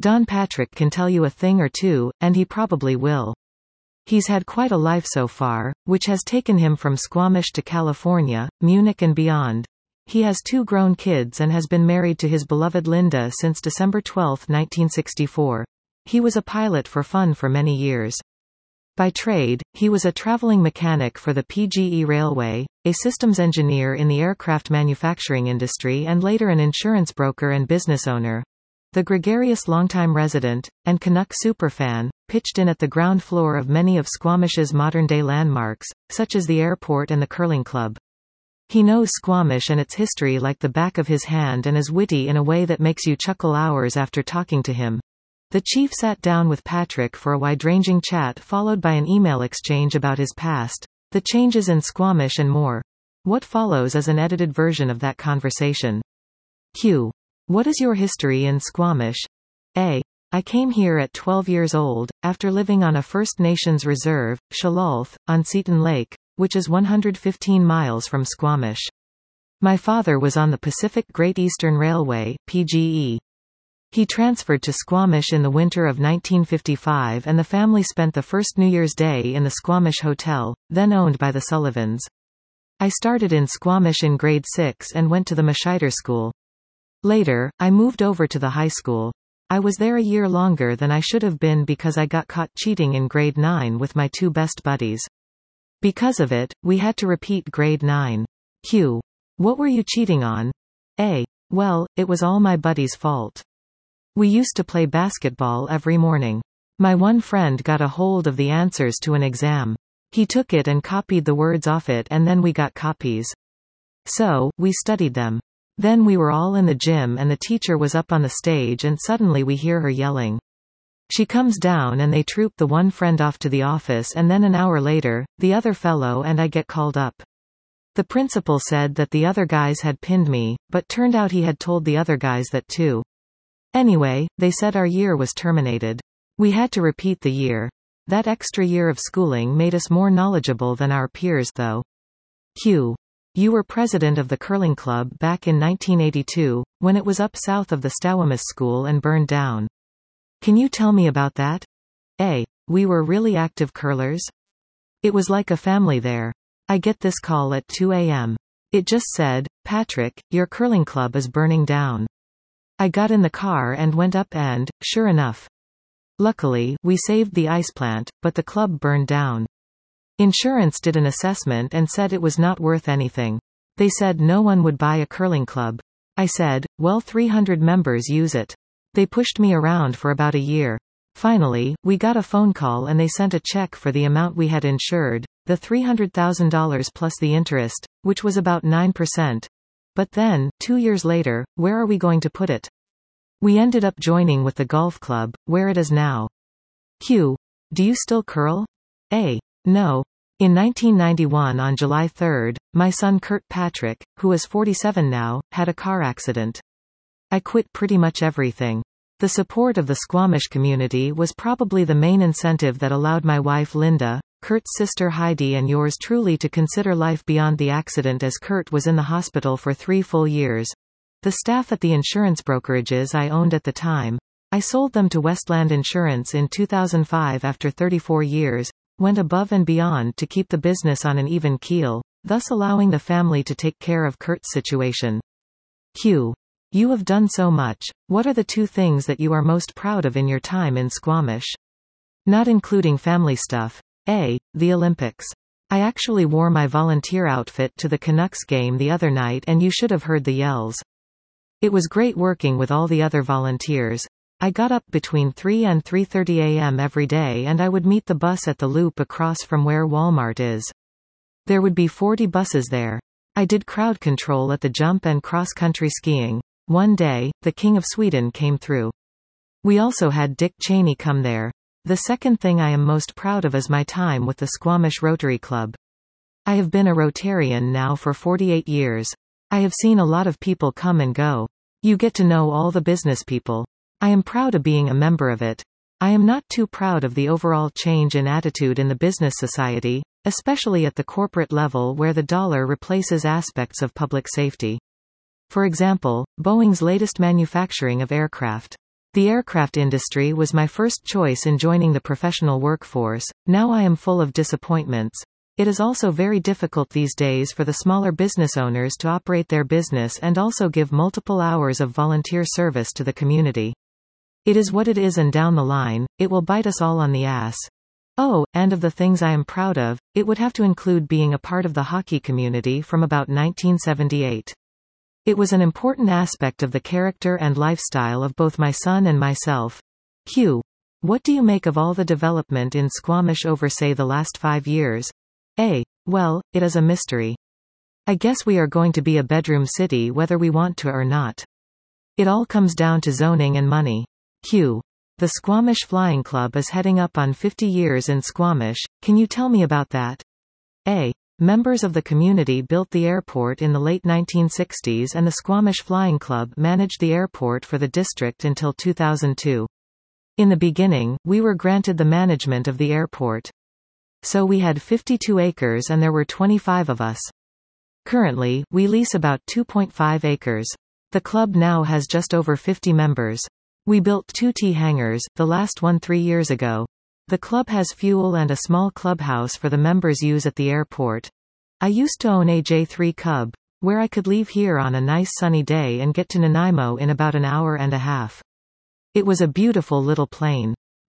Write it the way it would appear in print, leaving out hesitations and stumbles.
Don Patrick can tell you a thing or two, and he probably will. He's had quite a life so far, which has taken him from Squamish to California, Munich and beyond. He has 2 grown kids and has been married to his beloved Linda since December 12, 1964. He was a pilot for fun for many years. By trade, he was a traveling mechanic for the PGE Railway, a systems engineer in the aircraft manufacturing industry and later an insurance broker and business owner. The gregarious longtime resident, and Canuck superfan, pitched in at the ground floor of many of Squamish's modern-day landmarks, such as the airport and the curling club. He knows Squamish and its history like the back of his hand and is witty in a way that makes you chuckle hours after talking to him. The chief sat down with Patrick for a wide-ranging chat followed by an email exchange about his past, the changes in Squamish and more. What follows is an edited version of that conversation. Q. What is your history in Squamish? A. I came here at 12 years old, after living on a First Nations reserve, Shalalth, on Seton Lake, which is 115 miles from Squamish. My father was on the Pacific Great Eastern Railway, PGE. He transferred to Squamish in the winter of 1955 and the family spent the first New Year's Day in the Squamish Hotel, then owned by the Sullivans. I started in Squamish in grade 6 and went to the Mashiter School. Later, I moved over to the high school. I was there a year longer than I should have been because I got caught cheating in grade 9 with my 2 best buddies. Because of it, we had to repeat grade 9. Q. What were you cheating on? A. Well, it was all my buddies' fault. We used to play basketball every morning. My one friend got a hold of the answers to an exam. He took it and copied the words off it and then we got copies. So, we studied them. Then we were all in the gym and the teacher was up on the stage and suddenly we hear her yelling. She comes down and they troop the one friend off to the office and then an hour later, the other fellow and I get called up. The principal said that the other guys had pinned me, but turned out he had told the other guys that too. Anyway, they said our year was terminated. We had to repeat the year. That extra year of schooling made us more knowledgeable than our peers though. Q. You were president of the curling club back in 1982, when it was up south of the Stawamus School and burned down. Can you tell me about that? A. We were really active curlers. It was like a family there. I get this call at 2 a.m. It just said, Patrick, your curling club is burning down. I got in the car and went up and, sure enough. Luckily, we saved the ice plant, but the club burned down. Insurance did an assessment and said it was not worth anything. They said no one would buy a curling club. I said, well, 300 members use it. They pushed me around for about a year. Finally, we got a phone call and they sent a check for the amount we had insured, the $300,000 plus the interest, which was about 9%. But then, 2 years later, where are we going to put it? We ended up joining with the golf club, where it is now. Q. Do you still curl? A. No. In 1991 on July 3, my son Kurt Patrick, who is 47 now, had a car accident. I quit pretty much everything. The support of the Squamish community was probably the main incentive that allowed my wife Linda, Kurt's sister Heidi and yours truly to consider life beyond the accident as Kurt was in the hospital for 3 full years. The staff at the insurance brokerages I owned at the time, I sold them to Westland Insurance in 2005 after 34 years, went above and beyond to keep the business on an even keel, thus allowing the family to take care of Kurt's situation. Q. You have done so much. What are the 2 things that you are most proud of in your time in Squamish? Not including family stuff. A. The Olympics. I actually wore my volunteer outfit to the Canucks game the other night and you should have heard the yells. It was great working with all the other volunteers. I got up between 3 and 3:30 a.m. every day and I would meet the bus at the loop across from where Walmart is. There would be 40 buses there. I did crowd control at the jump and cross-country skiing. One day, the King of Sweden came through. We also had Dick Cheney come there. The second thing I am most proud of is my time with the Squamish Rotary Club. I have been a Rotarian now for 48 years. I have seen a lot of people come and go. You get to know all the business people. I am proud of being a member of it. I am not too proud of the overall change in attitude in the business society, especially at the corporate level where the dollar replaces aspects of public safety. For example, Boeing's latest manufacturing of aircraft. The aircraft industry was my first choice in joining the professional workforce. Now I am full of disappointments. It is also very difficult these days for the smaller business owners to operate their business and also give multiple hours of volunteer service to the community. It is what it is, and down the line, it will bite us all on the ass. Oh, and of the things I am proud of, it would have to include being a part of the hockey community from about 1978. It was an important aspect of the character and lifestyle of both my son and myself. Q. What do you make of all the development in Squamish over, say, the last 5 years? A. Well, it is a mystery. I guess we are going to be a bedroom city whether we want to or not. It all comes down to zoning and money. Q. The Squamish Flying Club is heading up on 50 years in Squamish. Can you tell me about that? A. Members of the community built the airport in the late 1960s, and the Squamish Flying Club managed the airport for the district until 2002. In the beginning, we were granted the management of the airport. So we had 52 acres and there were 25 of us. Currently, we lease about 2.5 acres. The club now has just over 50 members. We built 2 T hangars, the last one 3 years ago. The club has fuel and a small clubhouse for the members use at the airport. I used to own a J3 Cub, where I could leave here on a nice sunny day and get to Nanaimo in about an hour and a half. It was a beautiful little plane.